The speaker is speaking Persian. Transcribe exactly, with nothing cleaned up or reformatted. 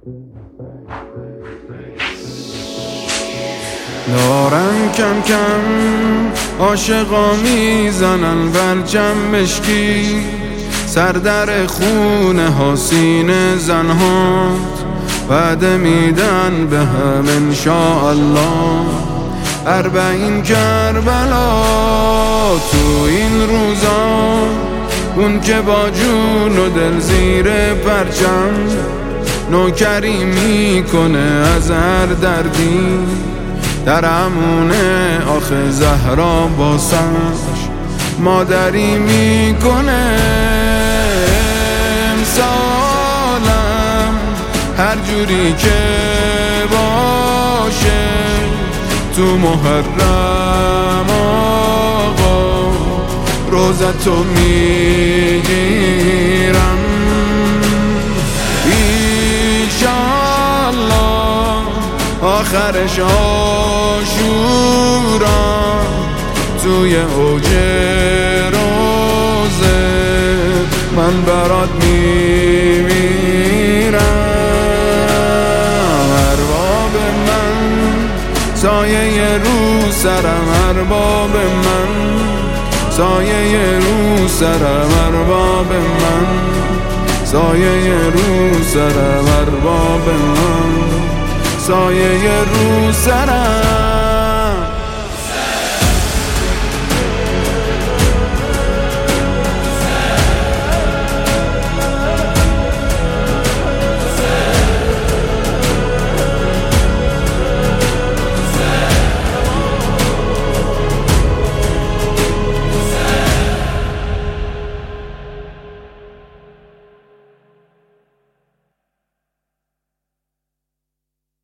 دارن کم کم عاشقا میزنن برچم مشکی، سر در خونه ها سینه زنهات وعده میدن به هم انشاءالله. اربعین کربلا تو این روزا، اون که با جون و دل زیر پرچم نوکری میکنه از هر دردی، در امونه آخه زهرا باسش مادری میکنه. امسالم هر جوری که باشه تو محرم آقا روزتو میگیرم ایشالله آخرش آشورا توی اوج روزه من برات میمیرم. ارباب من سایه رو سرم، ارباب من سایه رو سرم، ارباب من سایه رو سرم، ارباب من سایه رو سرم.